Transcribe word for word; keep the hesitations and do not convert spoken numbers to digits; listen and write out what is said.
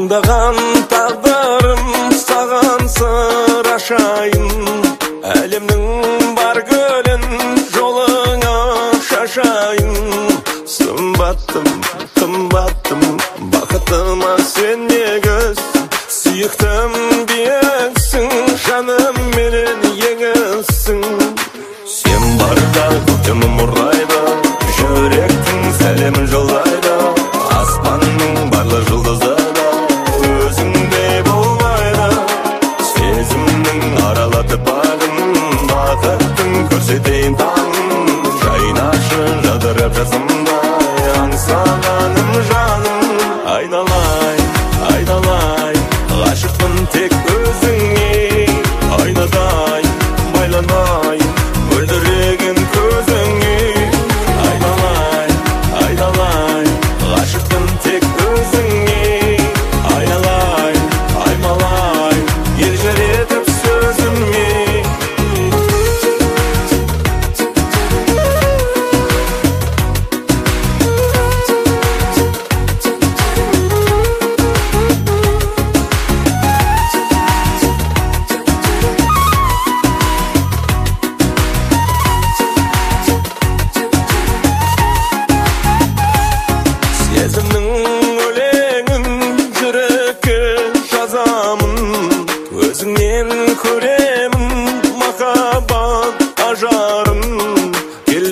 Таңдаған тағдырым саған сыр ашайын, әлемнің бар гүлін жолыңа шашайын. Сымбаттым, қымбаттым, бақытыма сен негіз, сүйіктім биіксің, жаным менен еңісің. Сен барда көктемім